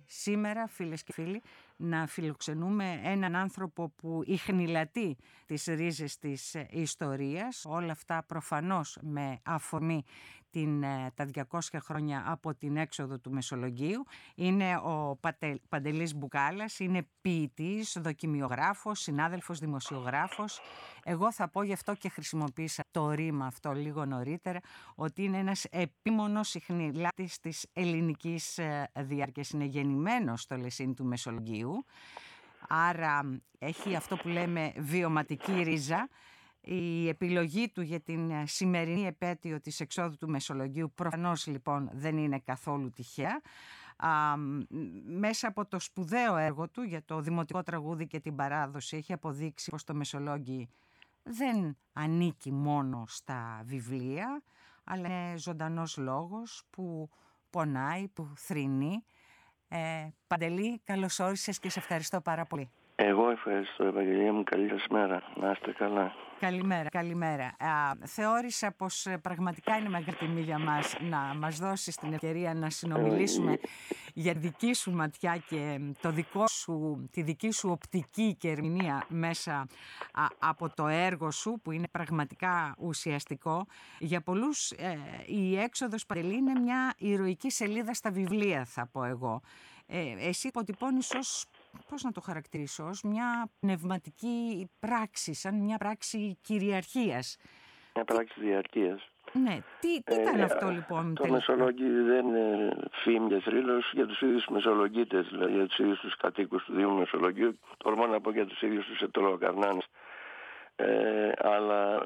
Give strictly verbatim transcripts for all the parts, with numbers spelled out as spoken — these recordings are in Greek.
σήμερα, φίλες και φίλοι, να φιλοξενούμε έναν άνθρωπο που ιχνηλατεί τις ρίζες της ιστορίας, όλα αυτά προφανώς με αφορμή την, τα διακόσια χρόνια από την έξοδο του Μεσολογγίου. Είναι ο Πατε, Παντελής Μπουκάλας, είναι ποιητής, δοκιμιογράφος, συνάδελφος δημοσιογράφος. Εγώ θα πω, γι' αυτό και χρησιμοποίησα το ρήμα αυτό λίγο νωρίτερα, ότι είναι ένας επίμονος ιχνηλάτης της ελληνικής διάρκειας. Είναι γεννημένος στο Λεσίνι του Μεσολογγίου, άρα έχει αυτό που λέμε βιωματική ρίζα. Η επιλογή του για την σημερινή επέτειο της εξόδου του Μεσολογγίου προφανώς λοιπόν δεν είναι καθόλου τυχαία. Α, μέσα από το σπουδαίο έργο του για το δημοτικό τραγούδι και την παράδοση έχει αποδείξει πως το Μεσολόγγι δεν ανήκει μόνο στα βιβλία, αλλά είναι ζωντανός λόγος που πονάει, που θρηνεί. Ε, Παντελή, καλώς όρισες και σε ευχαριστώ πάρα πολύ. Εγώ ευχαριστώ, Ευαγγελία μου. Καλή σας μέρα. Να είστε καλά. Καλημέρα, καλημέρα. Α, θεώρησα πως πραγματικά είναι μεγάλη τιμή για μας να μας δώσεις την ευκαιρία να συνομιλήσουμε ε, για δική σου ματιά και το δικό σου, τη δική σου οπτική και ερμηνεία μέσα α, από το έργο σου, που είναι πραγματικά ουσιαστικό. Για πολλούς ε, η έξοδος, Παντελή, είναι μια ηρωική σελίδα στα βιβλία, θα πω εγώ. Ε, εσύ αποτυπώνεις ως, πώς να το χαρακτηρίσω, ως μια πνευματική πράξη, σαν μια πράξη κυριαρχίας. Μια πράξη διαρκείας. Ναι, τι, τι ήταν ε, αυτό λοιπόν το τελικά? Μεσολόγγι δεν είναι φήμη και θρύλος για τους ίδιους μεσολογγίτες, δηλαδή για τους ίδιους τους κατοίκους του Δήμου Μεσολογγίου. Τολμώ να πω για τους ίδιους τους ετωλοκαρνάνες. Ε, αλλά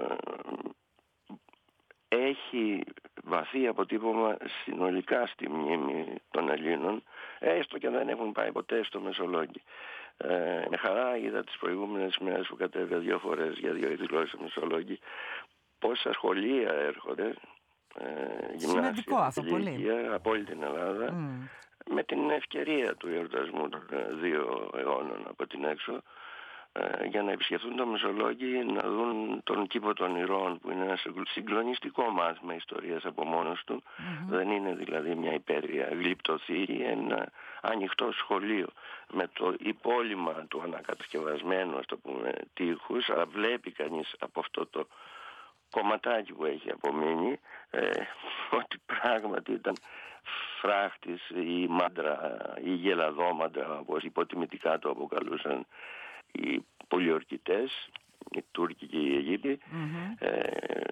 έχει βαθύ αποτύπωμα συνολικά στη μνήμη των Ελλήνων, έστω και δεν έχουν πάει ποτέ στο Μεσολόγγι. Ε, με χαρά είδα τις προηγούμενες μέρες που κατέβηκα δύο φορές για δύο εκδηλώσεις στο Μεσολόγγι πόσα σχολεία έρχονται, ε, σημαντικό αυτό, πολύ, από όλη την Ελλάδα, mm. με την ευκαιρία του εορτασμού των δύο αιώνων από την έξω, για να επισκεφθούν το Μεσολόγγι, να δουν τον κήπο των Ηρώων, που είναι ένα συγκλονιστικό μάθημα ιστορίας από μόνος του. Mm-hmm. Δεν είναι δηλαδή μια υπέρβεια γλυπτοθήκη, ένα ανοιχτό σχολείο με το υπόλοιμα του ανακατασκευασμένου, ας το πούμε, τείχους, αλλά βλέπει κανείς από αυτό το κομματάκι που έχει απομείνει ε, ότι πράγματι ήταν φράχτης ή μάντρα ή γελαδόμαντρα, όπως υποτιμητικά το αποκαλούσαν οι πολιορκητές, οι Τούρκοι και οι Αιγύπτιοι. Mm-hmm. ε,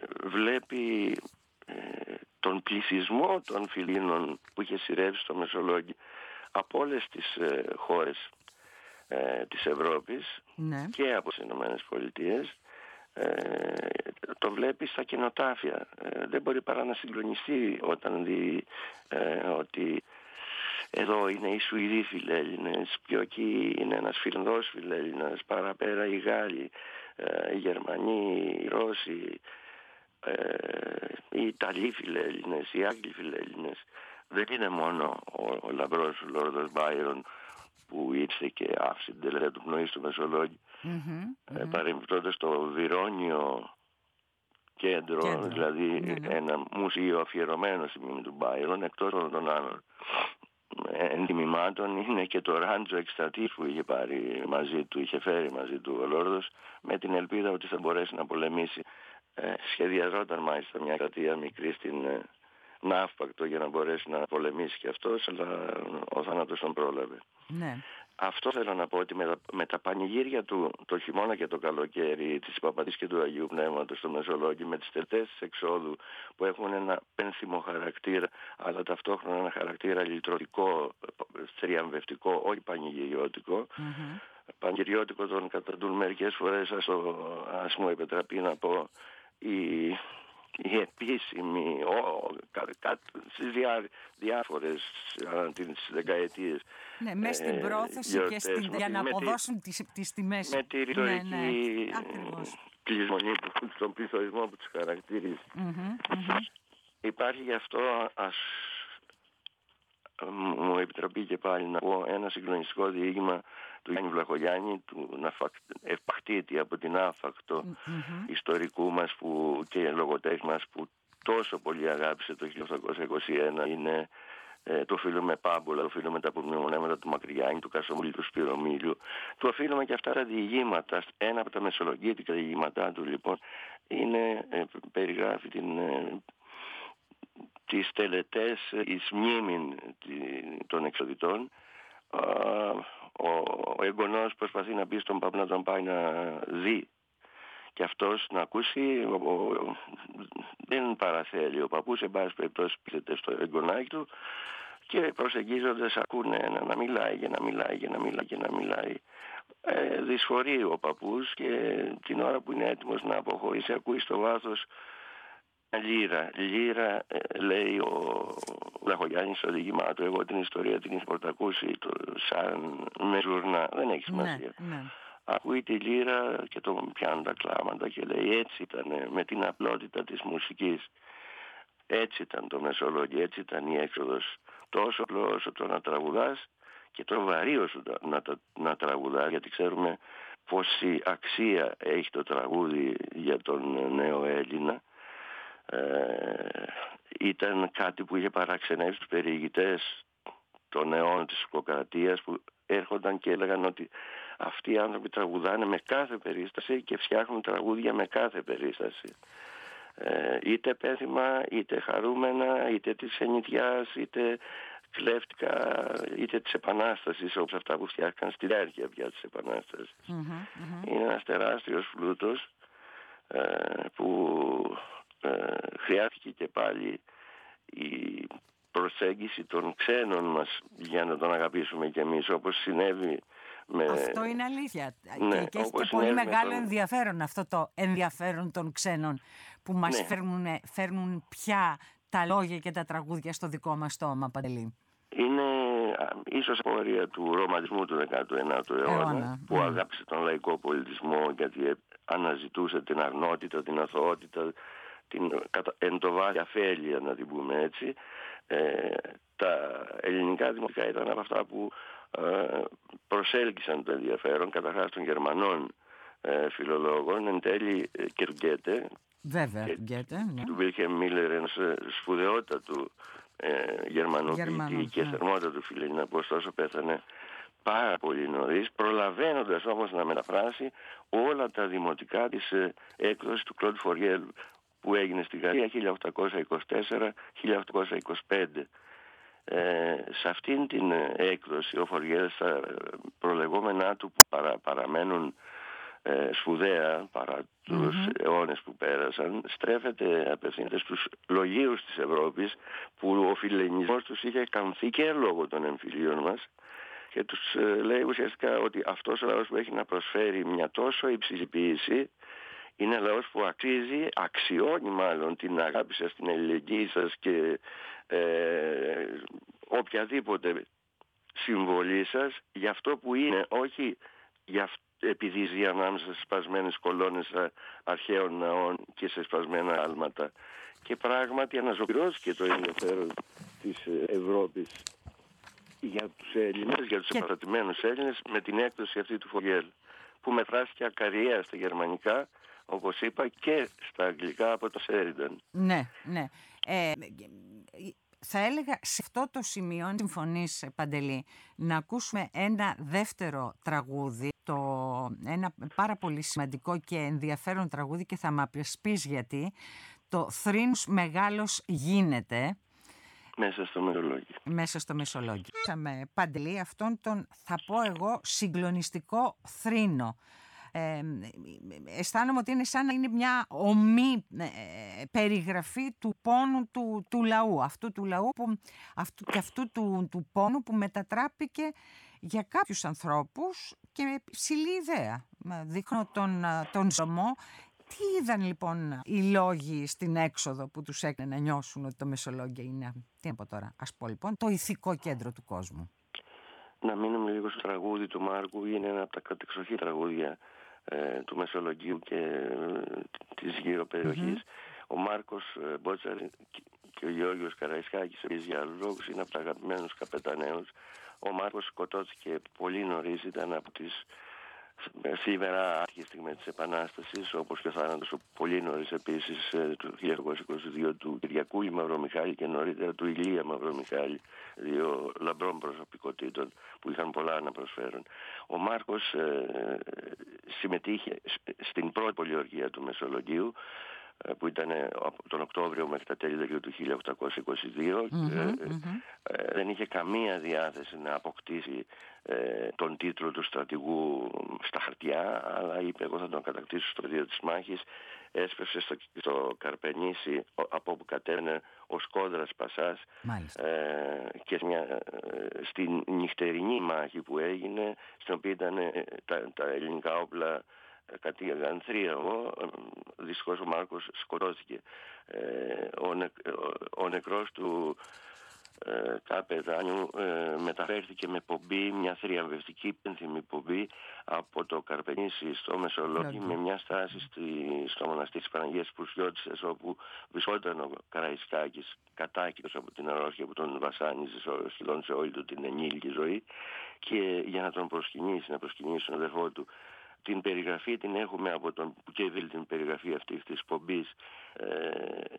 βλέπει ε, τον πληθυσμό των Φιλίνων που είχε σειρεύσει στο Μεσολόγγι από όλες τις ε, χώρες ε, της Ευρώπης, mm-hmm. και από τις Ηνωμένες Πολιτείες. Ε, το βλέπει στα κενοτάφια. Ε, δεν μπορεί παρά να συγκλονιστεί όταν δει ε, ότι εδώ είναι οι Σουηδοί φιλέλληνες, πιο εκεί είναι ένας Φινδός φιλέλληνας, παραπέρα οι Γάλλοι, ε, οι Γερμανοί, οι Ρώσοι, ε, οι Ιταλοί φιλέλληνες, οι Άγγλοι φιλέλληνες. Δεν είναι μόνο ο, ο λαμπρός Λόρδος Μπάιρον που ήρθε και άφησε την τελευταία του πνοή στο Μεσολόγγι. Mm-hmm, mm-hmm. Ε, παρεμπιπτόντως το Βιρόνιο κέντρο, κέντρο. δηλαδή mm-hmm. ένα μουσείο αφιερωμένο στη μνήμη του Μπάιρον, εκτός όλων των άλλων ενδυμημάτων, είναι και το ράντζο εκστρατής που είχε πάρει μαζί του, είχε φέρει μαζί του ο Λόρδος, με την ελπίδα ότι θα μπορέσει να πολεμήσει. Ε, σχεδιαζόταν μάλιστα μια κρατεία μικρή στην ε, Ναύπακτο για να μπορέσει να πολεμήσει και αυτός, αλλά ο θάνατος τον πρόλαβε. Ναι. Αυτό θέλω να πω, ότι με τα, με τα πανηγύρια του το χειμώνα και το καλοκαίρι της Παπαδής και του Αγίου Πνεύματος στο Μεσολόγγι, με τις τελετές της εξόδου που έχουν ένα πένθυμο χαρακτήρα, αλλά ταυτόχρονα ένα χαρακτήρα λυτρωτικό, θριαμβευτικό, όχι πανηγυριώτικο. Mm-hmm. Πανηγυριώτικο τον καταντούν μερικές φορές, ας, το, ας μου επιτραπεί να πω, η... η επίσημη, ο, κα, κα, στις διά, διάφορες ανά τις δεκαετίες. Ναι, μέσα στην πρόθεση ε, και στην, για να αποδώσουν τη, τις, τις τιμές. Με τη ρητορική ναι, ναι. κλεισμονή, τον πληθωρισμό που τους χαρακτηρίζει. Mm-hmm, mm-hmm. Υπάρχει γι' αυτό, ας μου επιτραπεί και πάλι να πω, ένα συγκλονιστικό διήγημα του Γιάννη Βλαχογιάννη, του ευπαχτήτη από την άφακτο mm-hmm. ιστορικού μας που, και λογοτέχνη μας, που τόσο πολύ αγάπησε το χίλια οκτακόσια είκοσι ένα. Είναι Ε, το οφείλουμε πάμπολα, το οφείλουμε τα απομνημονέματα του Μακρυγιάννη, του Κασομίλη, του Σπυρομίλιου. Το οφείλουμε και αυτά τα διηγήματα. Ένα από τα μεσολογγίτικα διηγήματά του λοιπόν είναι, ε, περιγράφει την, ε, τις τελετές εις μνήμην των εξοδητών. Ο, ο εγγονός προσπαθεί να πει στον παππού να τον πάει να δει και αυτός να ακούσει, ο, ο, δεν παραθέλει ο παππούς, εν πάση περιπτώσει πείθεται στο εγγονάκι του και προσεγγίζοντας ακούνε να, να μιλάει και να μιλάει και να μιλάει και να μιλάει. Ε, δυσφορεί ο παππούς και την ώρα που είναι έτοιμος να αποχωρήσει ακούει στο βάθος λύρα. Λύρα, ε, λέει ο Λαχογιάννης στο διηγήμά του. Εγώ την ιστορία την είχα πρωτακούσει το, σαν με ζουρνά, δεν έχει σημασία. Ναι, ναι. Ακούει τη λύρα και τον πιάνουν τα κλάματα και λέει έτσι ήταν, με την απλότητα της μουσικής. Έτσι ήταν το Μεσολόγγι, έτσι ήταν η έξοδος. Τόσο απλό όσο το να τραγουδάς και το βαρύ όσο να, να, να τραγουδάς, γιατί ξέρουμε πόση αξία έχει το τραγούδι για τον νέο Έλληνα. Ε, ήταν κάτι που είχε παραξενεύσει τους περιηγητές των αιώνων της Σοκρατίας που έρχονταν και έλεγαν ότι αυτοί οι άνθρωποι τραγουδάνε με κάθε περίσταση και φτιάχνουν τραγούδια με κάθε περίσταση. Ε, είτε πέθυμα, είτε χαρούμενα, είτε της ξενιτιάς, είτε κλέφτικα, είτε της Επανάστασης, όπως αυτά που φτιάχτηκαν στη διάρκεια πια της Επανάστασης. Mm-hmm, mm-hmm. Είναι ένας τεράστιος πλούτος ε, που ε, χρειάστηκε και πάλι η προσέγγιση των ξένων μας για να τον αγαπήσουμε κι εμείς, όπως συνέβη με... Αυτό είναι αλήθεια. Ναι, και, και έχει και πολύ μεγάλο τον... ενδιαφέρον αυτό το ενδιαφέρον των ξένων που μας ναι. φέρνουν, φέρνουν πια τα λόγια και τα τραγούδια στο δικό μας στόμα, Παντελή. Είναι ίσως απορία του ρομαντισμού του δέκατου ένατου αιώνα, αιώνα. που mm. αγάπησε τον λαϊκό πολιτισμό γιατί αναζητούσε την αρνότητα, την αθωότητα, την εντοβάρια αφέλεια, να την πούμε έτσι. Ε, τα ελληνικά δημοτικά ήταν από αυτά που ε, προσέλκυσαν το ενδιαφέρον καταρχάς των Γερμανών ε, φιλολόγων, εν τέλει ε, και του Γκέτε. Βέβαια, και Γκέτε, ναι. Του Βίλχεμ Μίλλερ, ένας σπουδαιότατου ε, Γερμανού ποιητή και ναι. θερμότατου φιλελληνά, που ωστόσο πέθανε πάρα πολύ νωρίς, προλαβαίνοντας όμως να μεταφράσει όλα τα δημοτικά της ε, έκδοσης του Κλοντ Φοριέλ που έγινε στη Γαλλία χίλια οκτακόσια είκοσι τέσσερα χίλια οκτακόσια είκοσι πέντε. Ε, σε αυτήν την έκδοση ο Φοριέλ στα προλεγόμενά του που παρα, παραμένουν ε, σπουδαία παρά τους mm-hmm. αιώνες που πέρασαν, στρέφεται, απευθύνεται στους λογίους της Ευρώπης που ο φιλελληνισμός τους είχε καμφθεί και λόγω των εμφυλίων μας και τους ε, λέει ουσιαστικά ότι αυτός ο λαός που έχει να προσφέρει μια τόσο υψηλή ποιήση είναι λαός που αξίζει, αξιώνει μάλλον την αγάπη σας, την αλληλεγγύη σας και ε, οποιαδήποτε συμβολή σας για αυτό που είναι, όχι για αυτό, επειδή ζει ανάμεσα σε σπασμένες κολόνες αρχαίων ναών και σε σπασμένα άλματα. Και πράγματι αναζωπηρώθηκε το ενδιαφέρον της Ευρώπης για τους Έλληνες, για τους και... επαναστατημένους Έλληνες με την έκδοση αυτή του Φοριέλ, που μετφράστηκε ακαριέα στα γερμανικά, όπως είπα, και στα αγγλικά από το Σέριντον. Ναι, ναι. Ε, θα έλεγα σε αυτό το σημείο, αν συμφωνείς, Παντελή, να ακούσουμε ένα δεύτερο τραγούδι, το, ένα πάρα πολύ σημαντικό και ενδιαφέρον τραγούδι και θα μ' πεις γιατί, το «Θρήνος μεγάλος γίνεται». Μέσα στο Μεσολόγγι. Μέσα στο Μεσολόγγι. Με Παντελή αυτόν τον, θα πω εγώ, συγκλονιστικό θρήνο. Ε, αισθάνομαι ότι είναι σαν να είναι μια ομή ε, περιγραφή του πόνου του, του λαού, αυτού του λαού που, αυτού, και αυτού του, του πόνου που μετατράπηκε για κάποιους ανθρώπους και ψηλή ιδέα. Δείχνω τον, τον ζωμό. Τι είδαν λοιπόν οι λόγοι στην έξοδο που τους έκανε να νιώσουν ότι το Μεσολόγγιο είναι, τι να πω τώρα, ας πω λοιπόν, το ηθικό κέντρο του κόσμου. Να μείνουμε λίγο στο τραγούδι του Μάρκου, είναι ένα από τα κατεξοχή τραγούδια ε, του Μεσολογγίου και ε, της γύρω περιοχής. Mm-hmm. Ο Μάρκος ε, Μπότσαρη και ο Γιώργος Καραϊσκάκης, επίσης για άλλους λόγους, είναι από τα αγαπημένους καπεταναίους. Ο Μάρκος σκοτώθηκε πολύ νωρίς, ήταν από τις θλιβερά άτυχη στιγμή της Επανάστασης, όπως και ο θάνατος πολύ νωρίς επίσης του χίλια εννιακόσια είκοσι δύο του Κυριακούλη Μαυρομιχάλη και νωρίτερα του Ηλία Μαυρομιχάλη, δύο λαμπρών προσωπικότητων που είχαν πολλά να προσφέρουν. Ο Μάρκος ε, συμμετείχε στην πρώτη πολιορκία του Μεσολογγίου, που ήταν από τον Οκτώβριο μέχρι τα τέλη Δεκεμβρίου του χίλια οκτακόσια είκοσι δύο. Mm-hmm, ε, mm-hmm. Ε, δεν είχε καμία διάθεση να αποκτήσει ε, τον τίτλο του στρατηγού στα χαρτιά, αλλά είπε εγώ θα τον κατακτήσω στο πεδίο της μάχης. Έσπευσε στο, στο Καρπενήσι, από όπου κατέβαινε ο Σκόδρας Πασάς, ε, και μια, ε, στην νυχτερινή μάχη που έγινε, στην οποία ήταν ε, τα, τα ελληνικά όπλα κατήγαγαν θρίαμβο. Δυστυχώς ο Μάρκος σκοτώθηκε. Ε, ο, νε, ο, ο νεκρός του ε, καπετάνιου ε, μεταφέρθηκε με πομπή, μια θριαμβευτική πένθυμη πομπή από το Καρπενήσι στο Μεσολόγγι, με μια στάση στη, στο μοναστήρι της Παναγίας Πουσιώτισσας, όπου βρισκόταν ο Καραϊσκάκης κατάκητος από την αρρώστια που τον βασάνιζε σχεδόν σε όλη του την ενήλικη ζωή, και για να τον προσκυνήσει, να προσκυνήσει τον αδερφό του. Την περιγραφή την έχουμε από τον Πουκέβιλ, την περιγραφή αυτής της πομπής, ε,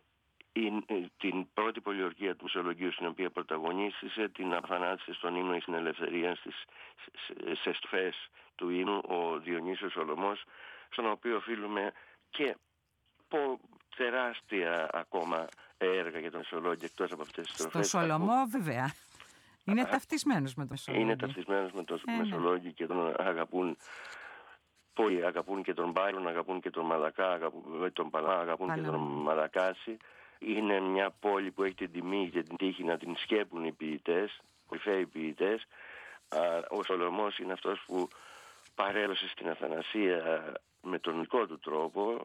την πρώτη πολιορκία του Μεσολογγίου, στην οποία πρωταγωνίστησε, την αφανάτισε στον ύμνο στην ελευθερία στις, σε στροφές του ύμνου ο Διονύσιος Σολωμός, στον οποίο οφείλουμε και πο, τεράστια ακόμα έργα για τον Μεσολόγγιο εκτός από αυτές τις στροφές. Στο Σολωμό βέβαια. Είναι ταυτισμένος με τον Μεσολόγγιο. Είναι ταυτισμένος με τον ε, Μεσολόγγιο και τον αγαπούν. Πολλοί αγαπούν και τον Μπάιρον, αγαπούν και τον Μαλακά, αγαπούν τον Παλά, αγαπούν Παλά. και τον Μαλακάση. Είναι μια πόλη που έχει την τιμή και την τύχη να την σκέπουν οι ποιητές, κορυφαίοι ποιητές. Ο Σολωμός είναι αυτός που παρέλωσε στην Αθανασία με τον δικό του τρόπο,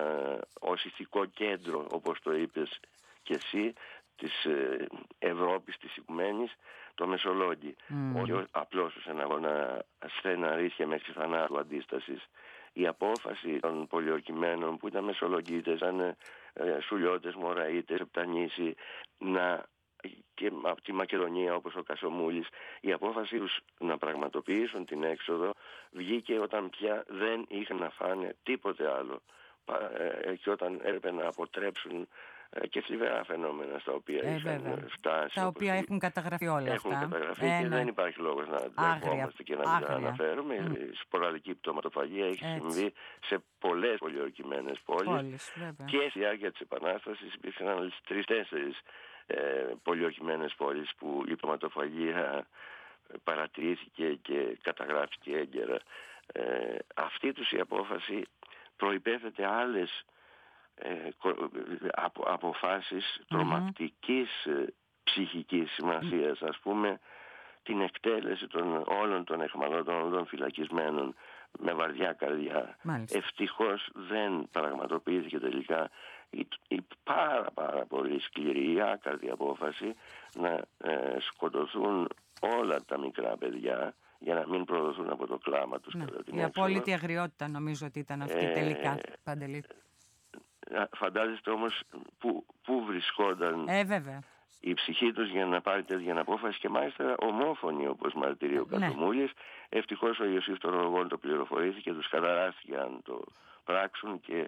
ως ηθικό κέντρο, όπως το είπες και εσύ, της Ευρώπης, της οικουμένης, το Μεσολόγγι. Mm. Όχι απλώς ως ένα αγώνα σθεναρίσια μέχρι θανάτου αντίστασης. Η απόφαση των πολιορκημένων που ήταν Μεσολογγίτες, σαν ε, Σουλιώτες, Μωραΐτες, Επτανήσι, να, και από τη Μακεδονία όπως ο Κασομούλης, η απόφαση τους να πραγματοποιήσουν την έξοδο βγήκε όταν πια δεν είχαν να φάνε τίποτε άλλο, ε, και όταν έπρεπε να αποτρέψουν και θλιβερά φαινόμενα στα οποία ε, είχαν φτάσει. Τα οποία έχουν καταγραφεί όλα έχουν αυτά. Έχουν καταγραφεί ε, και ναι. δεν υπάρχει λόγος να δεχόμαστε και να μην τα αναφέρουμε. Mm. Η σποραδική πτωματοφαγία έχει Έτσι. συμβεί σε πολλές πολιορκημένες πόλεις. πόλεις Και στη διάρκεια της Επανάστασης υπήρξαν άλλες τρεις-τέσσερις ε, πολιορκημένες πόλεις που η πτωματοφαγία παρατηρήθηκε και καταγράφηκε έγκαιρα. Ε, αυτή τους η απόφαση προϋπέθεται άλλες Ε, απο, αποφάσεις mm-hmm. τρομακτικής ε, ψυχικής σημασίας, mm-hmm. ας πούμε την εκτέλεση των όλων των εχμαλώτων, όλων των φυλακισμένων με βαριά καρδιά. Μάλιστα. Ευτυχώς δεν πραγματοποιήθηκε τελικά η, η πάρα πάρα πολύ σκληρή, η άκαρδη απόφαση να ε, σκοτωθούν όλα τα μικρά παιδιά για να μην προδοθούν από το κλάμα τους. Ναι. Κατά την η απόλυτη αγριότητα νομίζω ότι ήταν αυτή ε, τελικά, Παντελή. Φαντάζεστε όμως που, που βρισκόταν ε, βέβαια. η ψυχή τους για να πάρει τέτοια απόφαση, και μάλιστα ομόφωνοι, όπως μαρτυρεί ο Κασομούλης. Ναι. Ευτυχώς ο Ιωσήφ των Ρογών το πληροφορήθηκε, τους καταράστηκε αν το πράξουν και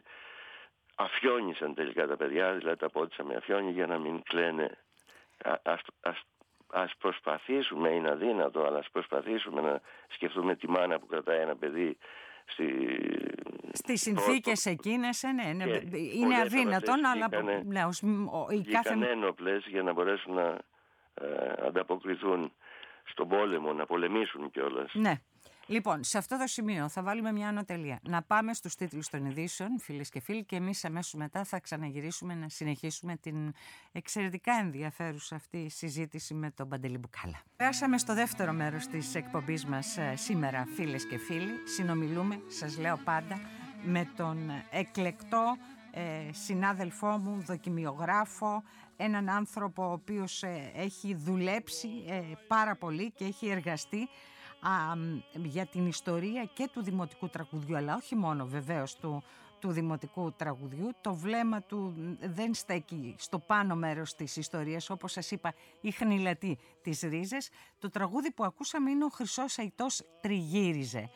αφιόνισαν τελικά τα παιδιά, δηλαδή τα πότισαν με αφιόνι για να μην κλαίνε. Α, ας, ας, ας προσπαθήσουμε, είναι αδύνατο, αλλά ας προσπαθήσουμε να σκεφτούμε τη μάνα που κρατάει ένα παιδί Στη... στις συνθήκες πρώτο... εκείνες, ναι, ναι, είναι αδύνατον, αλλά ναι, ως, η κάθε... ένοπλες για να μπορέσουν να ε, ανταποκριθούν στον πόλεμο, να πολεμήσουν κιόλας. Ναι. Λοιπόν, σε αυτό το σημείο θα βάλουμε μια ανωτελεία. Να πάμε στους τίτλους των ειδήσεων, φίλες και φίλοι, και εμείς αμέσως μετά θα ξαναγυρίσουμε να συνεχίσουμε την εξαιρετικά ενδιαφέρουσα αυτή συζήτηση με τον Παντελή Μπουκάλα. Πέρασαμε στο δεύτερο μέρος της εκπομπής μας σήμερα, φίλες και φίλοι. Συνομιλούμε, σας λέω πάντα, με τον εκλεκτό ε, συνάδελφό μου, δοκιμιογράφο, έναν άνθρωπο ο οποίος ε, έχει δουλέψει ε, πάρα πολύ και έχει εργαστεί Α, για την ιστορία και του δημοτικού τραγουδιού, αλλά όχι μόνο βεβαίως του, του δημοτικού τραγουδιού. Το βλέμμα του δεν στέκει στο πάνω μέρος της ιστορίας, όπως σας είπα, η χνηλατή τις ρίζες. Το τραγούδι που ακούσαμε είναι «Ο Χρυσός Αϊτός τριγύριζε».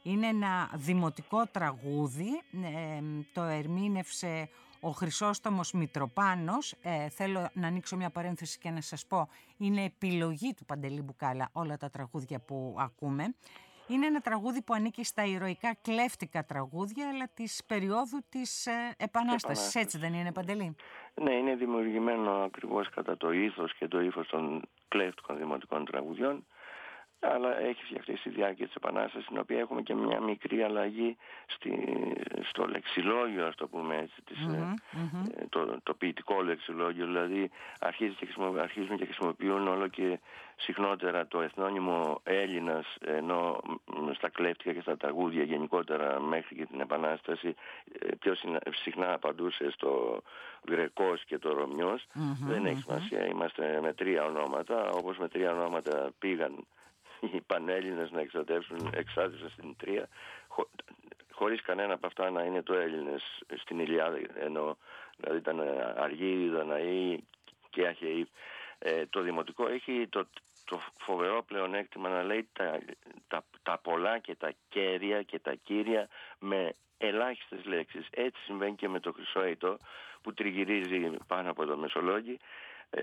Είναι ένα δημοτικό τραγούδι, ε, το ερμήνευσε ο Χρυσόστομος Μητροπάνος. Ε, θέλω να ανοίξω μια παρένθεση και να σας πω, είναι επιλογή του Παντελή Μπουκάλα όλα τα τραγούδια που ακούμε. Είναι ένα τραγούδι που ανήκει στα ηρωικά κλέφτικα τραγούδια, αλλά της περίοδου της ε, Επανάστασης. Επανάσταση. Έτσι δεν είναι, Παντελή? Ναι, είναι δημιουργημένο ακριβώς κατά το ήθος και το ύφος των κλέφτικων δημοτικών τραγουδιών, αλλά έχει φτιαχτεί στη διάρκεια της Επανάστασης, στην οποία έχουμε και μια μικρή αλλαγή στη, στο λεξιλόγιο, ας το πούμε έτσι, της, mm-hmm, mm-hmm. Το, το ποιητικό λεξιλόγιο, δηλαδή αρχίζει και αρχίζουν και χρησιμοποιούν όλο και συχνότερα το εθνόνυμο Έλληνας, ενώ στα κλέφτικα και στα τραγούδια γενικότερα μέχρι και την Επανάσταση πιο συχνά απαντούσε στο Γρεκός και το Ρωμιός. Mm-hmm, δεν έχει σημασία, mm-hmm. Είμαστε με τρία ονόματα, όπως με τρία ονόματα πήγαν οι Πανέλληνες να εξατεύσουν, εξάτευσαν στην Τρία, χω, χωρίς κανένα από αυτά να είναι το Έλληνες στην Ηλιάδα, ενώ δηλαδή ήταν Αργοί, Δαναοί και Αχαιοί. Ε, το δημοτικό έχει το, το φοβερό πλεονέκτημα να λέει τα, τα, τα πολλά και τα κέρια και τα κύρια με ελάχιστες λέξεις. Έτσι συμβαίνει και με το Χρυσόητο που τριγυρίζει πάνω από το Μεσολόγγι. Ε,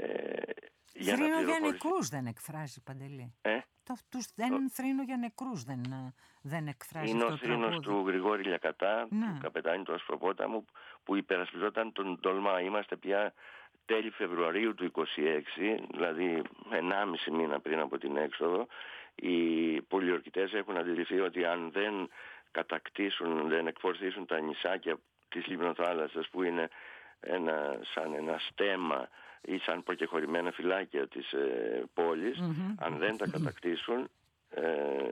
για θρήνο για νεκρούς δεν εκφράζει, Παντελή. Ε? Το, τους δεν το... θρήνο για νεκρούς δεν, δεν εκφράζει. Είναι αυτό ο θρήνος του Γρηγόρη Λιακατά, ναι. Του καπετάνιου του Ασπροπόταμου, που υπερασπιζόταν τον τολμά. Είμαστε πια τέλη Φεβρουαρίου του είκοσι έξι, δηλαδή ενάμιση μήνα πριν από την έξοδο. Οι πολιορκητές έχουν αντιληφθεί ότι αν δεν κατακτήσουν, δεν εκφορτήσουν τα νησάκια της Λιμνοθάλασσας, που είναι ένα, σαν ένα στέμμα ή σαν προκεχωρημένα φυλάκια της ε, πόλης, mm-hmm. αν δεν τα κατακτήσουν, ε,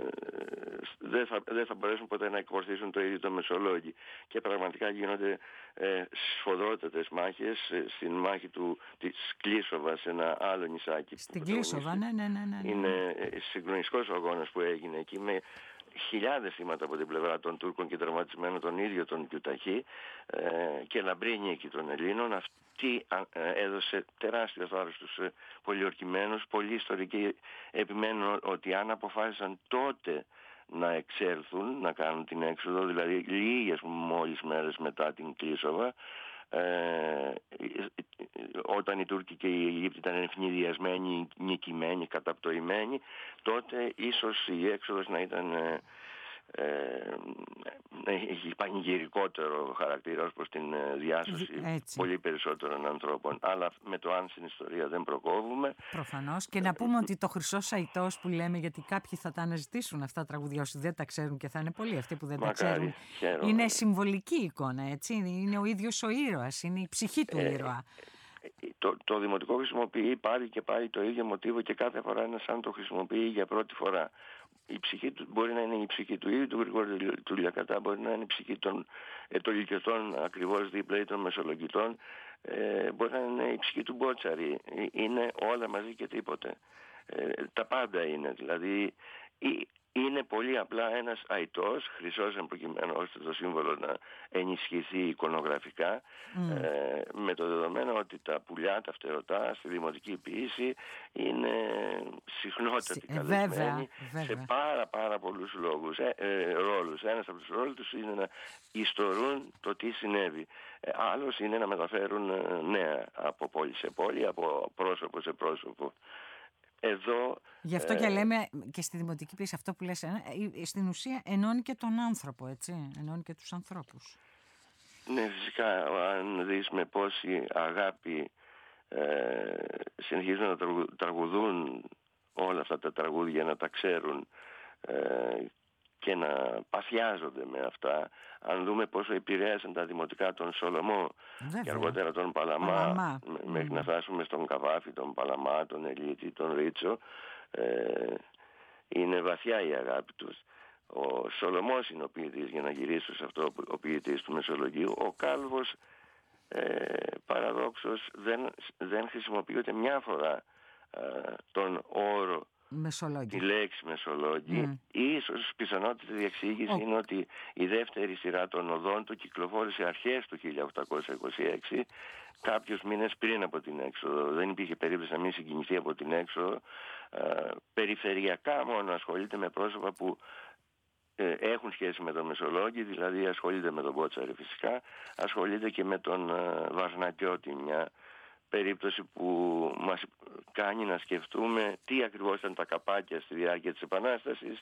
δεν, θα, δεν θα μπορέσουν ποτέ να εκφορτήσουν το ίδιο το Μεσολόγγι. Και πραγματικά γίνονται ε, σφοδρότατες μάχες ε, στην μάχη του, της Κλίσοβα, σε ένα άλλο νησάκι. Στην Κλίσοβα, ναι, ναι, ναι, ναι. Είναι συγκλονιστικός ο αγώνας που έγινε εκεί, με χιλιάδες θύματα από την πλευρά των Τούρκων και τραυματισμένο τον ίδιο τον Κιουταχή, ε, και λαμπρή νίκη των Ελλήνων. Αυτή ε, έδωσε τεράστιο θάρρος στους ε, πολιορκημένους. Πολλοί ιστορικοί επιμένουν ότι αν αποφάσισαν τότε να εξέλθουν, να κάνουν την έξοδο, δηλαδή λίγες μόλις μέρες μετά την Κλίσοβα, Ε, όταν οι Τούρκοι και οι Αιγύπτιοι ήταν ευνηδιασμένοι, νικημένοι, καταπτωημένοι, τότε ίσως η έξοδος να ήταν ε, έχει πανηγυρικότερο χαρακτήρα ως προς την διάσωση έτσι. Πολύ περισσότερων ανθρώπων. Αλλά με το αν στην ιστορία δεν προκόβουμε. Προφανώς. Και να πούμε ότι το Χρυσός Σαϊτός που λέμε, γιατί κάποιοι θα τα αναζητήσουν αυτά τα τραγουδιά, όσοι δεν τα ξέρουν, και θα είναι πολλοί αυτοί που δεν Μακάρι, τα ξέρουν. Χαίρομαι. Είναι συμβολική εικόνα, έτσι. Είναι ο ίδιος ο ήρωας, είναι η ψυχή του ε, ήρωα. Το, το δημοτικό χρησιμοποιεί πάλι και πάλι το ίδιο μοτίβο και κάθε φορά είναι σαν το χρησιμοποιεί για πρώτη φορά. Η ψυχή του μπορεί να είναι η ψυχή του ίδιου του Γρηγόρη του Λιακατά, μπορεί να είναι η ψυχή των ετωλικιωτών ακριβώς δίπλα ή των μεσολογγιτών, ε, μπορεί να είναι η ψυχή του Μπότσαρη. Είναι όλα μαζί και τίποτε. Ε, τα πάντα είναι. Δηλαδή είναι πολύ απλά ένας αητός, χρυσός εν προκειμένου, ώστε το σύμβολο να ενισχυθεί εικονογραφικά, mm. ε, με το δεδομένο ότι τα πουλιά, τα φτερωτά στη δημοτική ποιήση είναι συχνότατοι ε, καλεσμένοι σε πάρα πάρα πολλούς λόγους, ε, ε, ρόλους. Ένας από τους ρόλους τους είναι να ιστορούν το τι συνέβη. Ε, άλλος είναι να μεταφέρουν ε, νέα από πόλη σε πόλη, από πρόσωπο σε πρόσωπο. Εδώ, Γι' αυτό ε, και λέμε και στη δημοτική ποιήση αυτό που λες, ε, στην ουσία ενώνει και τον άνθρωπο, έτσι, ενώνει και τους ανθρώπους. Ναι, φυσικά, αν δεις με πόση αγάπη ε, συνεχίζουν να τραγουδούν όλα αυτά τα τραγούδια, να τα ξέρουν ε, και να παθιάζονται με αυτά. Αν δούμε πόσο επηρέασαν τα δημοτικά τον Σολομό, βέβαια, και αργότερα τον Παλαμά, Παλαμά. μέχρι mm. να φτάσουμε στον Καβάφη, τον Παλαμά, τον Ελίτη, τον Ρίτσο, ε, είναι βαθιά η αγάπη τους. Ο Σολομός είναι ο ποιητής, για να γυρίσω σε αυτό, ο ποιητής του Μεσολογγίου. Ο Κάλβος ε, παραδόξως δεν, δεν χρησιμοποιεί ούτε μια φορά ε, τον όρο Μεσολόγγι. Τη λέξη Μεσολόγγι. Mm. Ίσως πιθανότητα διεξήγηση oh. είναι ότι η δεύτερη σειρά των οδών του κυκλοφόρησε αρχές του χίλια οκτακόσια είκοσι έξι, κάποιους μήνες πριν από την έξοδο. Δεν υπήρχε περίπτωση να μην συγκινηθεί από την έξοδο. Ε, περιφερειακά μόνο ασχολείται με πρόσωπα που ε, έχουν σχέση με τον Μεσολόγγι, δηλαδή ασχολείται με τον Μπότσαρη φυσικά, ασχολείται και με τον ε, Βαρνακιώτη, μια περίπτωση που μας κάνει να σκεφτούμε τι ακριβώς ήταν τα καπάκια στη διάρκεια της Επανάστασης,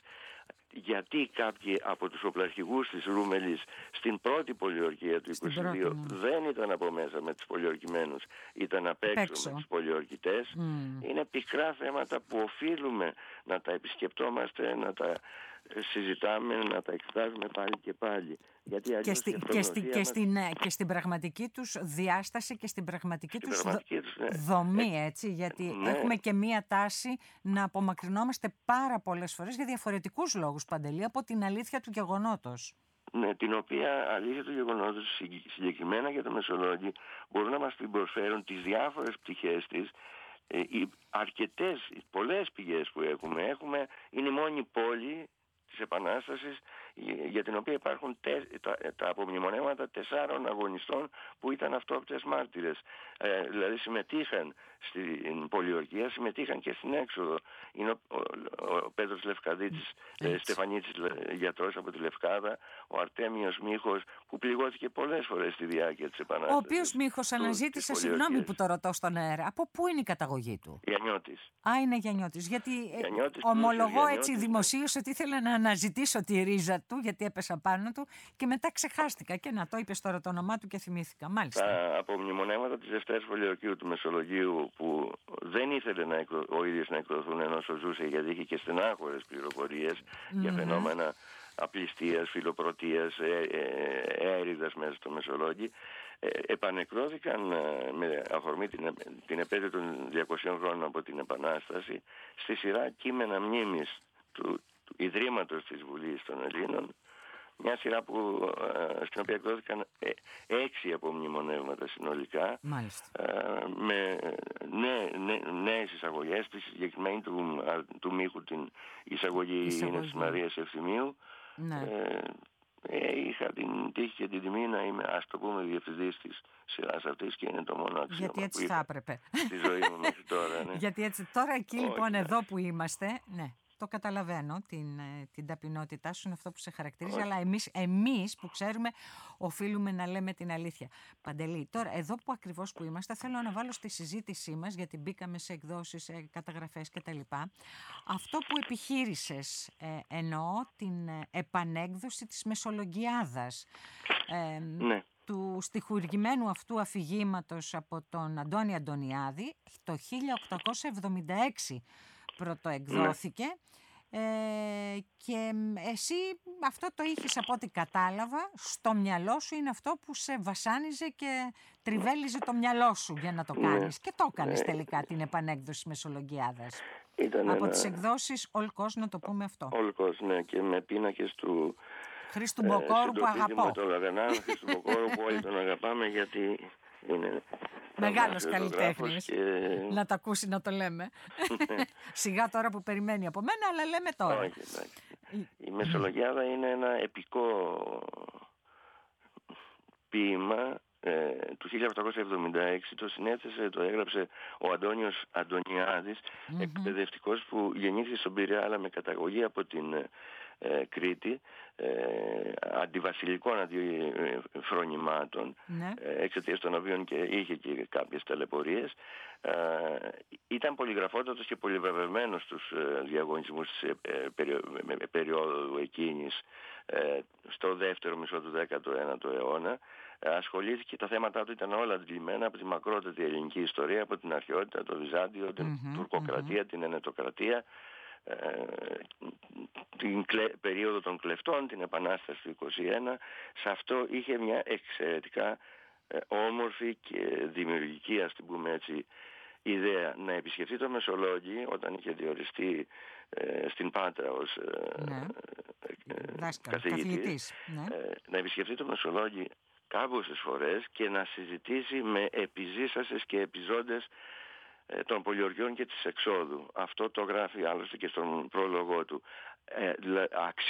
γιατί κάποιοι από τους οπλαρχηγούς της Ρούμελης στην πρώτη πολιορκία του είκοσι δύο πρώτη, ναι. δεν ήταν από μέσα με τους πολιορκημένους, ήταν απ' έξω, έξω με τους πολιορκητές. Mm. Είναι πικρά θέματα που οφείλουμε να τα επισκεπτόμαστε, να τα συζητάμε, να τα εξετάζουμε πάλι και πάλι. Γιατί και, στη, και, στη, και, μας... στην, και στην πραγματική τους διάσταση και στην πραγματική, στην τους, πραγματική τους ναι. δομή, έτσι, γιατί ναι. έχουμε και μία τάση να απομακρυνόμαστε πάρα πολλές φορές για διαφορετικούς λόγους, Παντελή, από την αλήθεια του γεγονότος. Ναι, την οποία αλήθεια του γεγονότος, συγκεκριμένα για το Μεσολόγγι, μπορούν να μας την προσφέρουν τις διάφορες πτυχές της. Ε, οι αρκετές, πολλές πηγές που έχουμε, έχουμε είναι η μόνη πόλη της Επανάστασης για την οποία υπάρχουν τε, τα, τα απομνημονεύματα τεσσάρων αγωνιστών που ήταν αυτόπτες μάρτυρες. Ε, δηλαδή συμμετείχαν στην πολιορκία, συμμετείχαν και στην έξοδο. Είναι ο, ο, ο Πέτρος Λευκαδίτης, ε, Στεφανίτης γιατρός από τη Λευκάδα, ο Αρτέμιος Μίχος που πληγώθηκε πολλές φορές στη διάρκεια της Επανάστασης. Ο οποίος Μίχος αναζήτησε, συγγνώμη που το ρωτώ στον αέρα, από πού είναι η καταγωγή του? Γιαννιώτης. Α, είναι Γιαννιώτης. Γιατί Γιαννιώτης, ομολογώ έτσι δημοσίως ότι ήθελα να αναζητήσω τη ρίζα του, γιατί έπεσα πάνω του και μετά ξεχάστηκα. Και να το είπες τώρα το όνομά του και θυμήθηκα. Μάλιστα. Τα απομνημονεύματα της Δευτέρας Πολιορκίου του Μεσολογγίου που δεν ήθελε να εκδο... ο ίδιος να εκδοθούν ενώ ζούσε, γιατί είχε και στενάχωρες πληροφορίες mm-hmm. για φαινόμενα απληστίας, φιλοπρωτείας, ε, ε, έρηδας μέσα στο Μεσολόγγι, ε, επανεκδόθηκαν ε, με αφορμή την, την επέτειο των διακοσίων χρόνων από την Επανάσταση στη σειρά κείμενα μνήμης του, του Ιδρύματος της Βουλής των Ελλήνων, μια σειρά που, ε, στην οποία εκδόθηκαν ε, έξι απομνημονεύματα συνολικά, ε, με νέ, νέ, νέες εισαγωγές, τη συγκεκριμένη του, του Μίχου την εισαγωγή, εισαγωγή. είναι της Μαρίας Ευθυμίου. Ναι. Ε, ε, είχα την τύχη και την τιμή να είμαι, ας το πούμε, διευθυντής της σειράς αυτής και είναι το μόνο αξίωμα. Γιατί έτσι θα έπρεπε. Στη ζωή μου μέχρι τώρα. Ναι. Γιατί έτσι τώρα εκεί λοιπόν Όχι, εδώ που είμαστε, ναι. Το καταλαβαίνω, την, την ταπεινότητά σου είναι αυτό που σε χαρακτηρίζει, Όχι. αλλά εμείς, εμείς που ξέρουμε οφείλουμε να λέμε την αλήθεια. Παντελή, τώρα εδώ που ακριβώς που είμαστε θέλω να βάλω στη συζήτησή μας, γιατί μπήκαμε σε εκδόσεις, σε καταγραφές κτλ. Αυτό που επιχείρησες, ε, εννοώ την επανέκδοση της Μεσολογγιάδας. Ε, ναι. Του στιχουργημένου αυτού αφηγήματος από τον Αντώνη Αντωνιάδη το χίλια οκτακόσια εβδομήντα έξι πρωτοεκδόθηκε ναι. ε, και εσύ αυτό το είχες από ό,τι κατάλαβα στο μυαλό σου, είναι αυτό που σε βασάνιζε και τριβέλιζε το μυαλό σου για να το κάνεις ναι. και το έκανες ναι. τελικά την επανέκδοση Μεσολογγιάδας Ήταν από ένα... τις εκδόσεις Ολκός, να το πούμε αυτό. Ολκός, ναι, και με πίνακες του Χρήστου Μποκόρου ε, που αγαπώ. Τον Λαγανά, Χρήστου Μποκόρου που όλοι τον αγαπάμε γιατί είναι μεγάλος καλλιτέχνης. Και... να τα ακούσει να το λέμε. Σιγά τώρα που περιμένει από μένα, αλλά λέμε τώρα. Όχι, εντάξει. Η Μεσολογγιάδα είναι ένα επικό ποίημα ε, του χίλια οκτακόσια εβδομήντα έξι. Το συνέθεσε, το έγραψε ο Αντώνιος Αντωνιάδης, mm-hmm. εκπαιδευτικός που γεννήθηκε στον Πειραιά αλλά με καταγωγή από την ε, Κρήτη, ε, αντιβασιλικών αντιφρονημάτων, ναι. ε, εξαιτίας των οποίων και είχε και κάποιες ταλαιπωρίες. Ε, ήταν πολυγραφότατος και πολυβεβαιωμένος στους ε, διαγωνισμούς της ε, περιο, ε, περίοδου εκείνης, ε, στο δεύτερο μισό του δέκατου ένατου αιώνα. Ε, ασχολήθηκε, τα θέματα του ήταν όλα αντιλημμένα από τη μακρότατη ελληνική ιστορία, από την αρχαιότητα, το Βυζάντιο, την mm-hmm, τουρκοκρατία, mm-hmm. την ενετοκρατία, ε, την κλε, περίοδο των κλεφτών, την Επανάσταση του είκοσι ένα. Σε αυτό είχε μια εξαιρετικά ε, όμορφη και δημιουργική, ας την πούμε έτσι, ιδέα να επισκεφτεί το Μεσολόγγι όταν είχε διοριστεί ε, στην Πάτρα ως ε, ναι. ε, Δάσκαλ, καθηγητής. Ναι. Ε, να επισκεφτεί το Μεσολόγγι κάμποσες φορές και να συζητήσει με επιζήσασες και επιζώντες ε, των πολιορκιών και της εξόδου. Αυτό το γράφει άλλωστε και στον πρόλογό του. Ε,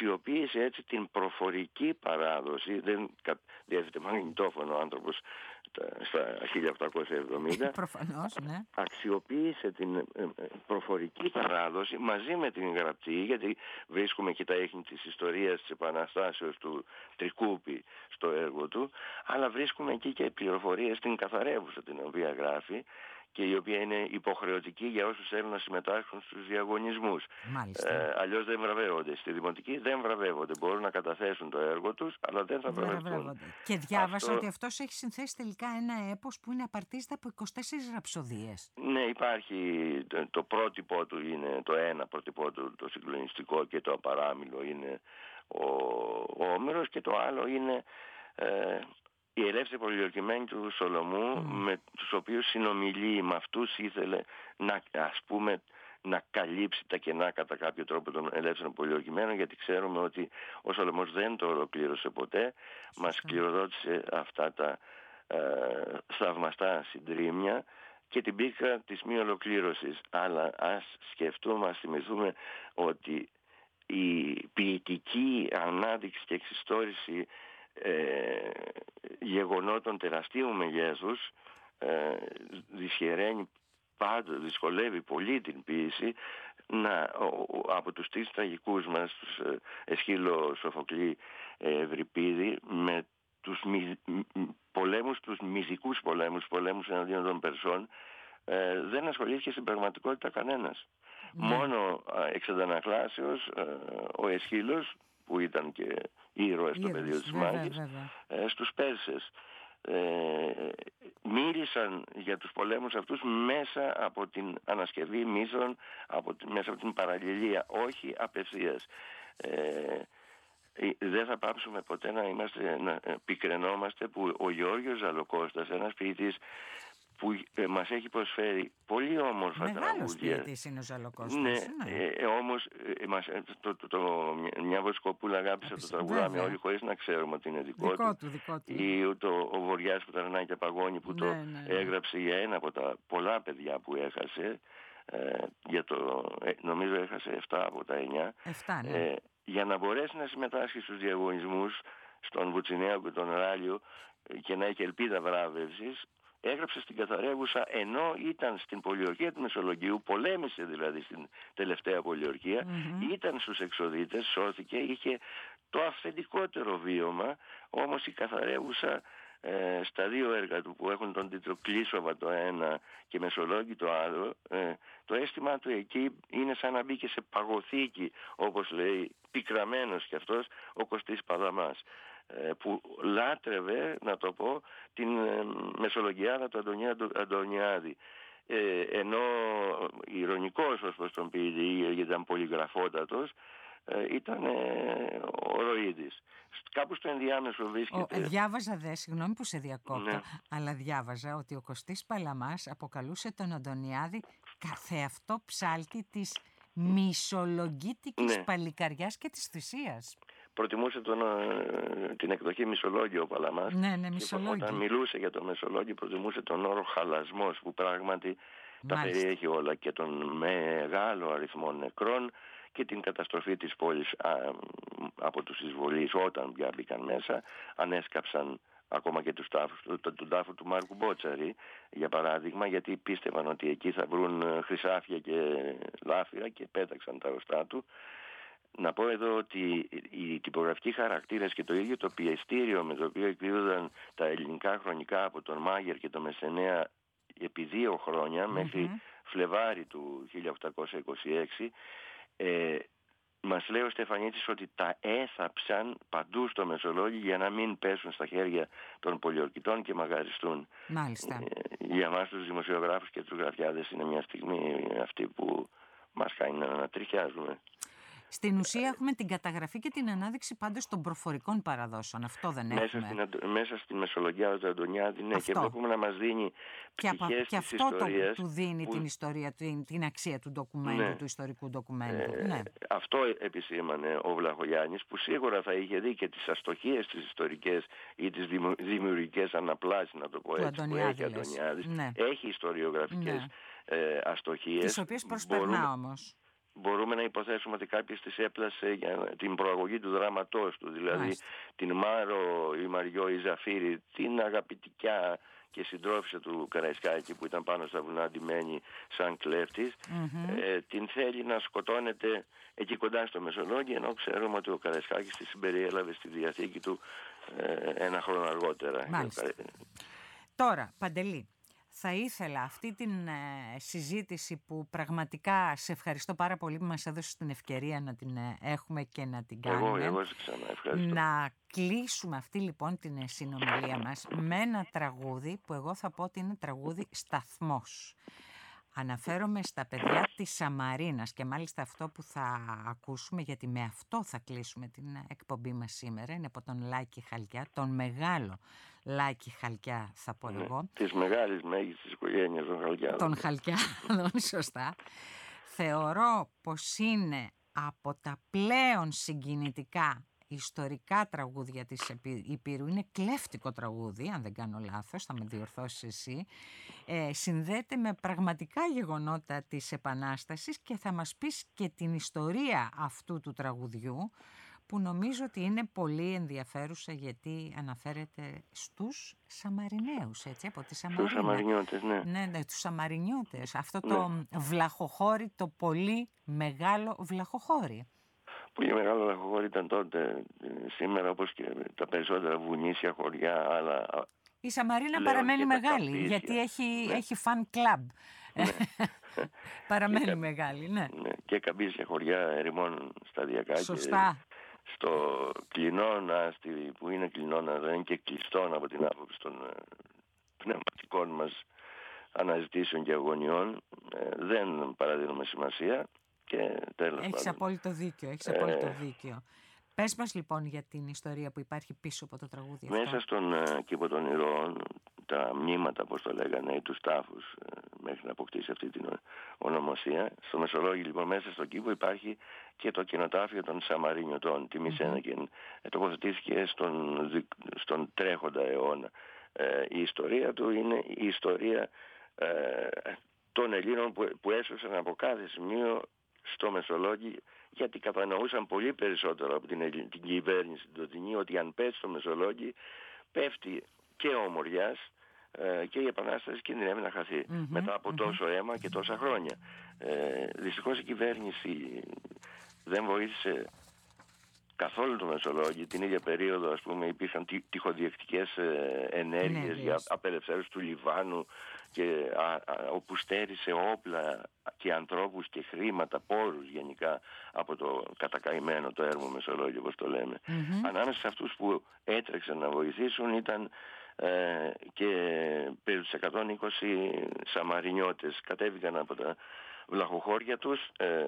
αξιοποίησε έτσι την προφορική παράδοση, δεν διέθετε μαγνητόφωνο ο άνθρωπος στα χίλια οκτακόσια εβδομήντα. Προφανώς, ναι. Αξιοποίησε την προφορική παράδοση μαζί με την γραπτή, γιατί βρίσκουμε και τα έχνη της ιστορίας της Επαναστάσεως του Τρικούπη στο έργο του, αλλά βρίσκουμε εκεί και πληροφορίες στην καθαρεύουσα την οποία γράφει και η οποία είναι υποχρεωτική για όσους θέλουν να συμμετάσχουν στους διαγωνισμούς. Ε, αλλιώς δεν βραβεύονται. Στη δημοτική δεν βραβεύονται. Μπορούν να καταθέσουν το έργο τους, αλλά δεν θα βραβευτούν. Και διάβασα αυτό... ότι αυτός έχει συνθέσει τελικά ένα έπος που είναι απαρτίζεται από είκοσι τέσσερις ραψοδίες. Ναι, υπάρχει. Το, το πρότυπο του είναι το ένα πρότυπο του, το συγκλονιστικό και το απαράμιλο είναι ο, ο Όμηρος, και το άλλο είναι... Ε, η ελεύθερη πολιορκημένη του Σολομού, mm. με τους οποίους συνομιλεί, με αυτούς ήθελε να, ας πούμε, να καλύψει τα κενά κατά κάποιο τρόπο των ελεύθερων πολιορκημένων, γιατί ξέρουμε ότι ο Σολομός δεν το ολοκλήρωσε ποτέ. Σωστά. Μας κληροδότησε αυτά τα ε, θαυμαστά συντρίμμια και την πίκρα της μη ολοκλήρωσης. Αλλά ας σκεφτούμε, ας θυμηθούμε ότι η ποιητική ανάδειξη και εξιστόρηση Ε, γεγονότων τεραστίου μεγέθους ε, δυσχεραίνει πάντα, δυσκολεύει πολύ την ποίηση να, ο, από τους τρεις τραγικούς μας, τους ε, Εσχύλο, Σοφοκλή, ε, Ευρυπίδη, με τους μυ, πολέμους, τους μυθικούς πολέμους, πολέμους εναντίον των Περσών, ε, δεν ασχολήθηκε στην πραγματικότητα κανένας. Mm. Μόνο ε, εξ αντανακλάσεως ε, ο Εσχύλος, που ήταν και ήρωες στο πεδίο της μάχης, ε, στους Πέρσες. Ε, μίλησαν για τους πολέμους αυτούς μέσα από την ανασκευή μύθων, από, μέσα από την παραλληλία, όχι απευθείας. Ε, δεν θα πάψουμε ποτέ να, είμαστε, να πικραινόμαστε που ο Γεώργιος Ζαλοκώστας, ένας ποιητής που ε, μας έχει προσφέρει πολύ όμορφα τραγούδια. Μεγάλος ποιητής είναι ο Ζαλοκώστας. Ναι, ναι. Ε, ε, όμως ε, μας, το, το, το, μια Βοσκοπούλα αγάπησε το τραγουδάμε όλοι χωρίς να ξέρουμε ότι είναι δικό, δικό του. του, δικό του. Ή ούτω ο Βοριάς που τα και Παγώνη που ναι, το ναι, ναι. έγραψε για ένα από τα πολλά παιδιά που έχασε. Ε, για το, ε, νομίζω έχασε επτά από τα εννιά. επτά, ναι. ε, για να μπορέσει να συμμετάσχει στους διαγωνισμούς, στον Βουτσινέο και τον Ράλιο, και να έχει ελπίδα βράβευσης, έγραψε στην καθαρεύουσα ενώ ήταν στην πολιορκία του Μεσολογγίου, πολέμησε δηλαδή στην τελευταία πολιορκία, mm-hmm. ήταν στους εξοδίτες, σώθηκε, είχε το αυθεντικότερο βίωμα, όμως η καθαρεύουσα ε, στα δύο έργα του που έχουν τον τίτλο Κλείσοβα το ένα και Μεσολόγγι το άλλο, ε, το αίσθημα του εκεί είναι σαν να μπήκε σε παγωθήκη, όπως λέει πικραμένος κι αυτός ο Κωστής Παλαμάς, που λάτρευε, να το πω, την Μεσολογγιάδα του Αντωνία Αντωνιάδη. Ε, ενώ ηρωνικός ως προς τον ποιητή, γιατί ήταν πολυγραφότατος, ε, ήταν ε, ο Ροΐδης. Κάπου στο ενδιάμεσο βρίσκεται... Ο, διάβαζα δε, συγγνώμη που σε διακόπτω, ναι. αλλά διάβαζα ότι ο Κωστής Παλαμάς αποκαλούσε τον Αντωνιάδη καθεαυτό ψάλτη της μισολογγίτικης ναι. παλικαριάς και της θυσίας. Προτιμούσε τον, την εκδοχή Μισολόγιο ο Παλαμάς. Ναι, ναι, Μισολόγιο. Όταν μιλούσε για το Μεσολόγιο προτιμούσε τον όρο χαλασμός, που πράγματι τα περιέχει όλα, και τον μεγάλο αριθμό νεκρών και την καταστροφή της πόλης α, από τους εισβολείς, όταν πια μπήκαν μέσα, ανέσκαψαν ακόμα και τους τάφους, τον, τον τάφο του Μάρκου Μπότσαρη, για παράδειγμα, γιατί πίστευαν ότι εκεί θα βρουν χρυσάφια και λάφυρα και πέταξαν τα οστά του. Να πω εδώ ότι οι τυπογραφικοί χαρακτήρες και το ίδιο το πιεστήριο με το οποίο εκδίδονταν τα ελληνικά χρονικά από τον Μάγερ και τον Μεσσενέα επί δύο χρόνια, mm-hmm. μέχρι Φλεβάρι του χίλια οκτακόσια είκοσι έξι, ε, μας λέει ο Στεφανίτης ότι τα έθαψαν παντού στο Μεσολόγιο για να μην πέσουν στα χέρια των πολιορκητών και μαγαριστούν. Μάλιστα. Ε, για εμάς τους δημοσιογράφους και τους γραφιάδες είναι μια στιγμή αυτή που μας κάνει να ανατριχιάζουμε. Στην ουσία έχουμε την καταγραφή και την ανάδειξη πάντως των προφορικών παραδόσεων. Αυτό δεν μέσα έχουμε. Στην, μέσα στη Μεσολογγιά του Αντωνιάδη, ναι, και βλέπουμε να μας δίνει πτυχές και της αυτό ιστορίας. Το, του δίνει που... την ιστορία, την, την αξία του ντοκουμέντου, ναι. του ιστορικού ντοκουμέντου. Ε, ναι. Αυτό επισήμανε ο Βλαχογιάννης, που σίγουρα θα είχε δει και τις αστοχίες τις ιστορικές ή τις δημιουργικές αναπλάσεις, να το πω έτσι, που έχει Αντωνιάδης. Ναι. Έχει ιστοριογραφικές ναι. ε, αστοχίες. Τις οποίες προσπερνά μπορούμε... όμως. μπορούμε να υποθέσουμε ότι κάποιος τις έπλασε για την προαγωγή του δράματός του, δηλαδή Μάλιστα. την Μάρο, η Μαριό, η Ζαφύρη, την αγαπητικιά και συντρόφισσα του Καραϊσκάκη που ήταν πάνω στα βουνά ντυμένη σαν κλέφτης, mm-hmm. ε, την θέλει να σκοτώνεται εκεί κοντά στο Μεσολόγγι, ενώ ξέρουμε ότι ο Καραϊσκάκης τη συμπεριέλαβε στη διαθήκη του ε, ένα χρόνο αργότερα. Μάλιστα. Τώρα, Παντελή, θα ήθελα αυτή την ε, συζήτηση που πραγματικά σε ευχαριστώ πάρα πολύ που μας έδωσες την ευκαιρία να την ε, έχουμε και να την κάνουμε. Εγώ, εγώ σε ξανά ευχαριστώ. Να κλείσουμε αυτή λοιπόν την συνομιλία μας με ένα τραγούδι που εγώ θα πω ότι είναι τραγούδι σταθμός. Αναφέρομαι στα παιδιά της Σαμαρίνας και μάλιστα αυτό που θα ακούσουμε, γιατί με αυτό θα κλείσουμε την εκπομπή μας σήμερα, είναι από τον Λάκη Χαλκιά, τον μεγάλο Λάκη Χαλκιά θα πω ναι, εγώ. Της μεγάλης μέγης της οικογένειας των Χαλκιάδων. Των Χαλκιάδων, σωστά. Θεωρώ πως είναι από τα πλέον συγκινητικά ιστορικά τραγούδια της Υπήρου. Είναι κλέφτικο τραγούδι, αν δεν κάνω λάθος, θα με διορθώσεις εσύ. Ε, συνδέεται με πραγματικά γεγονότα της Επανάστασης και θα μας πεις και την ιστορία αυτού του τραγουδιού, που νομίζω ότι είναι πολύ ενδιαφέρουσα γιατί αναφέρεται στους Σαμαριναίους, έτσι, από τη Σαμαρίνα. Στους Σαμαρινιώτες, ναι. Ναι, ναι, τους Σαμαρινιώτες. Αυτό ναι. Το βλαχοχώρι, το πολύ μεγάλο βλαχοχώρι. Πολύ μεγάλο βλαχοχώρι ήταν τότε, σήμερα όπως και τα περισσότερα βουνίσια χωριά, αλλά... Η Σαμαρίνα παραμένει μεγάλη, καπίσια. Γιατί έχει, ναι. έχει fan club. Ναι. παραμένει και, μεγάλη, ναι. ναι. Και καμπίσια χωριά ερημών σταδιακά. Σωστά. Και στο κλεινώνα, που είναι κλεινώνα, δεν είναι και κλειστόν από την άποψη των πνευματικών μας αναζητήσεων και αγωνιών, δεν παραδίνουμε σημασία. Και τέλος έχεις πάντων. απόλυτο δίκιο, έχεις ε... απόλυτο δίκιο. Πες μας λοιπόν για την ιστορία που υπάρχει πίσω από το τραγούδι αυτό. Μέσα στον uh, κήπο των ηρώων, τα μνήματα, όπως το λέγανε, ή τους τάφους, uh, μέχρι να αποκτήσει αυτή την ονομασία. Στο Μεσολόγγι, λοιπόν, μέσα στον κήπο υπάρχει και το κενοτάφιο των Σαμαρίνιωτων. Τη Μισένα και mm-hmm. τοποθετήθηκε στον, στον τρέχοντα αιώνα. Uh, η ιστορία του είναι η ιστορία uh, των Ελλήνων που, που έσωσαν από κάθε σημείο στο Μεσολόγγι, γιατί κατανοούσαν πολύ περισσότερο από την, την κυβέρνηση την τωρινή ότι αν πέσει στο Μεσολόγγι πέφτει και ο Μοριάς ε, και η Επανάσταση κινδυνεύει να χαθεί mm-hmm, μετά από mm-hmm. τόσο αίμα και τόσα χρόνια. Ε, δυστυχώς η κυβέρνηση δεν βοήθησε καθόλου το Μεσολόγγι. Την ίδια περίοδο, ας πούμε, υπήρχαν τυχοδιεκτικές ε, ενέργειες για απελευθέρωση του Λιβάνου και α, α, όπου στέρισε όπλα και ανθρώπους και χρήματα, πόρους γενικά από το κατακαημένο το έργο Μεσολόγγι, όπως το λέμε. Mm-hmm. Ανάμεσα σε αυτούς που έτρεξαν να βοηθήσουν ήταν ε, και περί τους εκατόν είκοσι Σαμαρινιώτες. Κατέβηκαν από τα βλαχοχώρια τους ε,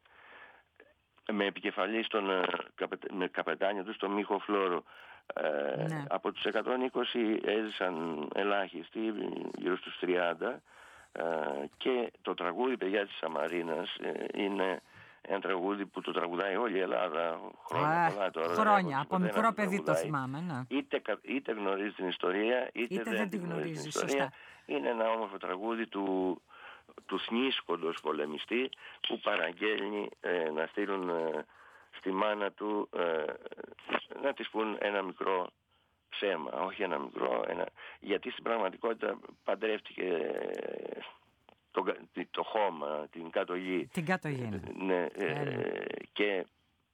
με επικεφαλή στον με καπετάνιο του στον Μίχο Φλόρο. Ε, ναι. Από τους εκατόν είκοσι έζησαν ελάχιστοι, γύρω στους τριάντα, ε, και το τραγούδι «Παιδιά της Σαμαρίνας» ε, είναι ένα τραγούδι που το τραγουδάει όλη η Ελλάδα χρόνια πολλά τώρα. Χρόνια, από μικρό παιδί το θυμάμαι. Ναι. Είτε, είτε γνωρίζει την ιστορία, είτε, είτε δεν, δεν την γνωρίζει την ιστορία. Σωστά. Είναι ένα όμορφο τραγούδι του του θνίσκοντος πολεμιστή που παραγγέλνει ε, να στείλουν ε, στη μάνα του ε, να της πούν ένα μικρό ψέμα, όχι ένα μικρό, ένα... γιατί στην πραγματικότητα παντρεύτηκε ε, το, το χώμα, την κάτω γη. Την κάτω γη. Ναι, ε, και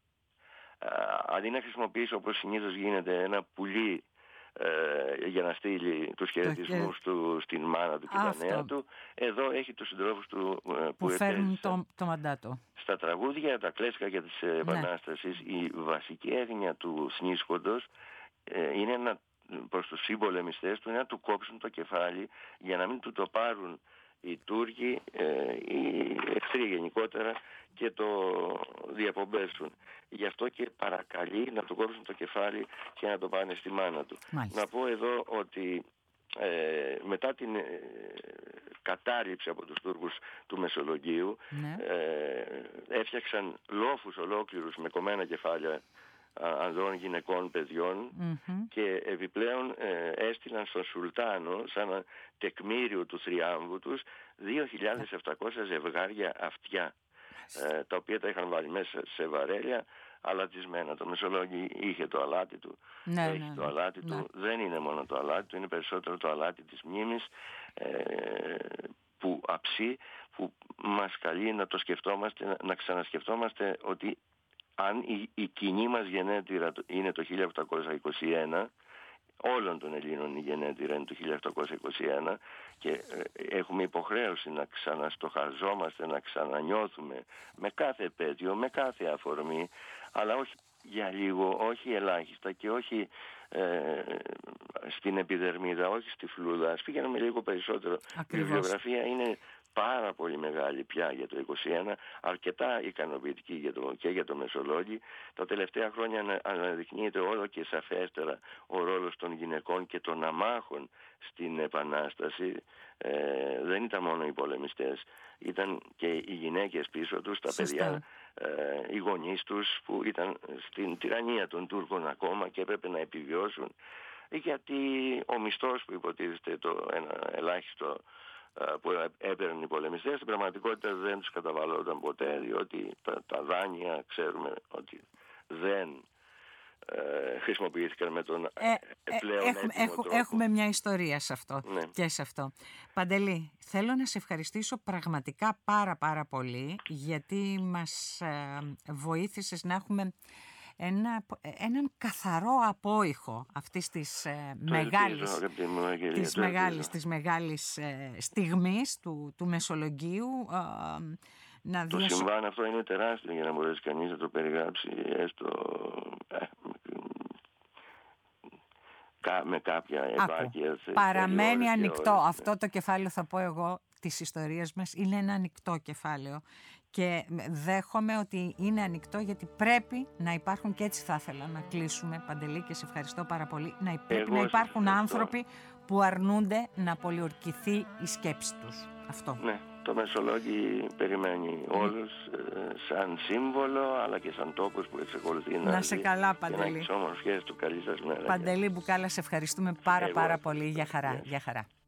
α, αντί να χρησιμοποιήσει όπως συνήθως γίνεται ένα πουλί Ε, για να στείλει τους χαιρετισμούς και... του στην μάνα του και τα νέα του, εδώ έχει τους συντρόφους του ε, που, που φέρνουν το, το μαντάτο. Στα τραγούδια, τα κλέσκα για της Επανάστασης, ναι. Η βασική έγνοια του θνίσκοντος ε, είναι να, προς τους συμπολεμιστές του, είναι να του κόψουν το κεφάλι για να μην του το πάρουν οι Τούρκοι, ε, οι εχθροί γενικότερα, και το διαπομπέσουν. Γι' αυτό και παρακαλεί να του κόψουν το κεφάλι και να το πάνε στη μάνα του. Μάλιστα. Να πω εδώ ότι ε, μετά την ε, κατάρριψη από τους Τούρκους του Μεσολογγίου, ναι. ε, έφτιαξαν λόφους ολόκληρους με κομμένα κεφάλια ανδρών, γυναικών, παιδιών, mm-hmm. και επιπλέον ε, έστειλαν στον Σουλτάνο σαν τεκμήριο του θριάμβου τους δύο χιλιάδες επτακόσια ζευγάρια αυτιά. ε, τα οποία τα είχαν βάλει μέσα σε βαρέλια αλατισμένα. Το Μεσολόγγι είχε το αλάτι του, ναι, έχει ναι, το αλάτι ναι. του, δεν είναι μόνο το αλάτι του, είναι περισσότερο το αλάτι της μνήμης, ε, που αψεί, που μας καλεί να το σκεφτόμαστε, να ξανασκεφτόμαστε ότι αν η, η κοινή μας γενέτειρα είναι το χίλια οκτακόσια είκοσι ένα, όλων των Ελλήνων η γενέτειρα είναι το χίλια οκτακόσια είκοσι ένα και έχουμε υποχρέωση να ξαναστοχαζόμαστε, να ξανανιώθουμε με κάθε επέτειο, με κάθε αφορμή, αλλά όχι για λίγο, όχι ελάχιστα και όχι ε, στην επιδερμίδα, όχι στη φλούδα. Ας πήγαιναμε λίγο περισσότερο. Ακριβώς. Η βιβλιογραφία είναι πάρα πολύ μεγάλη πια για το είκοσι ένα, αρκετά ικανοποιητική για το, και για το Μεσολόγγι. Τα τελευταία χρόνια αναδεικνύεται όλο και σαφέστερα ο ρόλος των γυναικών και των αμάχων στην Επανάσταση. Ε, δεν ήταν μόνο οι πολεμιστές, ήταν και οι γυναίκες πίσω τους, τα Σωστά. παιδιά, ε, οι γονείς τους που ήταν στην τυραννία των Τούρκων ακόμα και έπρεπε να επιβιώσουν, γιατί ο μισθός που υποτίθεται το ένα ελάχιστο που έπαιρναν οι πολεμιστές, στην πραγματικότητα δεν τους καταβαλόταν ποτέ, διότι τα, τα δάνεια ξέρουμε ότι δεν ε, χρησιμοποιήθηκαν με τον ε, ε, πλέον έχουμε, έτοιμο τρόπο. Έχουμε μια ιστορία σε αυτό, ναι. και σε αυτό. Παντελή, θέλω να σε ευχαριστήσω πραγματικά πάρα πάρα πολύ, γιατί μας ε, βοήθησες να έχουμε Ένα, έναν καθαρό απόϊχο αυτής της ε, μεγάλης, ελπίζω, μου, Αγγελία, της μεγάλης, της μεγάλης ε, στιγμής του, του Μεσολογγίου. Ε, να το διασω... συμβάν αυτό είναι τεράστιο για να μπορέσει κανείς να το περιγράψει έστω ε, με κάποια επάρκεια. Παραμένει ανοιχτό. Ώρες, αυτό ναι. Το κεφάλαιο, θα πω εγώ, της ιστορίας μας είναι ένα ανοιχτό κεφάλαιο και δέχομαι ότι είναι ανοιχτό γιατί πρέπει να υπάρχουν, και έτσι θα ήθελα να κλείσουμε, Παντελή, και σε ευχαριστώ πάρα πολύ, να, πρέπει να υπάρχουν άνθρωποι που αρνούνται να πολιορκηθεί η σκέψη τους. Αυτό. Ναι, το Μεσολόγγι περιμένει mm. όλους ε, σαν σύμβολο αλλά και σαν τόπος που εξακολουθεί να, να σε καλά, Παντελή. Και να έχεις όμορφιές του. Καλή σας μέρα. Παντελή Μπουκάλα, σε ευχαριστούμε πάρα Εγώ, πάρα πολύ. Για χαρά. Yes. Για χαρά.